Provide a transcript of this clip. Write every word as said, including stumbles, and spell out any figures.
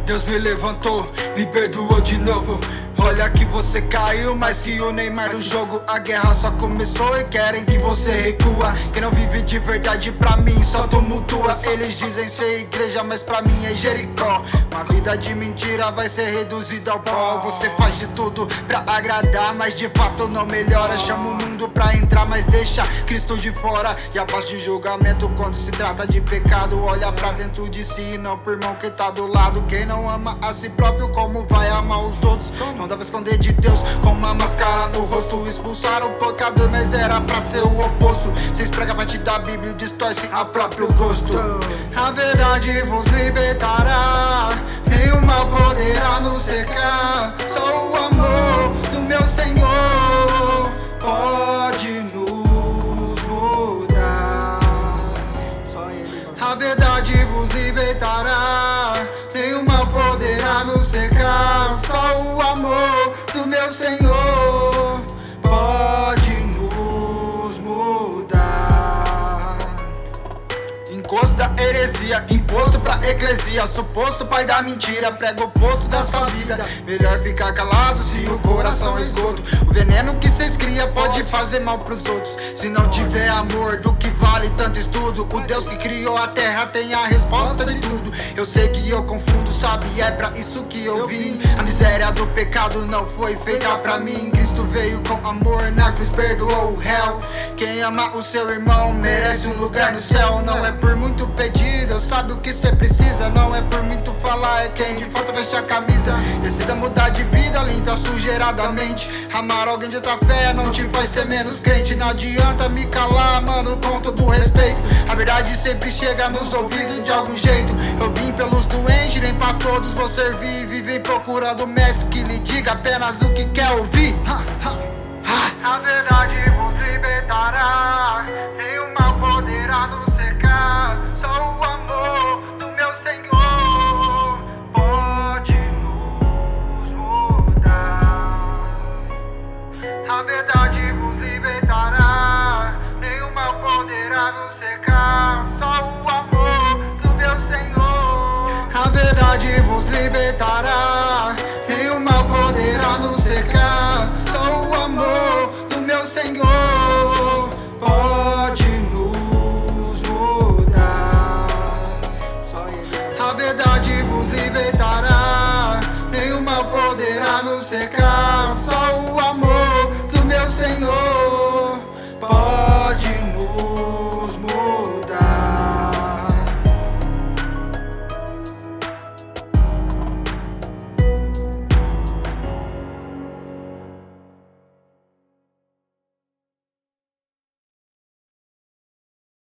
Deus me levantou, me perdoou de novo. Olha que você caiu, mais que o Neymar no jogo. A guerra só começou e querem que você recua. Quem não vive de verdade pra mim só tumultua. Eles dizem ser igreja, mas pra mim é Jericó. Uma vida de mentira vai ser reduzida ao pó. Você faz de tudo pra agradar, mas de fato não melhora. Chama o mundo pra entrar, mas deixa Cristo de fora. E a paz de julgamento quando se trata de pecado. Olha pra dentro de si, não pro irmão que tá do lado. Quem não ama a si próprio, como vai amar os outros? Não dá pra esconder de Deus com uma máscara no rosto. Expulsaram o pecador, mas era pra ser o oposto. Cês pregam a parte da Bíblia e distorcem a próprio gosto. A verdade vos libertará, nenhum mal poderá nos secar. Só o amor do meu Senhor pode nos mudar. A verdade vos libertará, nenhum mal poderá nos secar. Só o amor do meu Senhor pode nos mudar. Encosto da heresia, imposto pra eclesia. Suposto pai da mentira, prega o oposto da sua vida. Melhor ficar calado se o coração é esgoto. O veneno que cês cria pode fazer mal pros outros. Se não tiver amor, do que vale tanto estudo? O Deus que criou a terra tem a resposta de tudo. Eu sei que eu confundo, sabe, é pra isso que eu vim. A miséria do pecado não foi feita pra mim. Cristo veio com amor, na cruz perdoou o réu. Quem ama o seu irmão merece um lugar no céu. Não é por muito pedir, Deus sabe o que cê precisa. Não é por muito falar, é quem de fato veste a camisa. Decida mudar de vida, limpa a sujeira da mente. Amar alguém de outra fé não te faz ser menos crente. Não adianta me calar, mano, com todo respeito. A verdade sempre chega nos ouvidos de algum jeito. Eu vim pelos doentes, nem pra todos vou servir. Vivem procurando o mestre que lhe diga apenas o que quer ouvir. Ha, ha, ha. A verdade vos libertará, nenhum mal poderá nos secar. Só o amor do meu Senhor pode nos mudar. A verdade vos libertará, nenhum mal poderá nos secar. Só o amor do meu Senhor. A verdade vos libertará, nenhum mal poderá nos secar. Só o amor do meu Senhor pode nos mudar. A verdade vos libertará, nenhum mal poderá nos secar.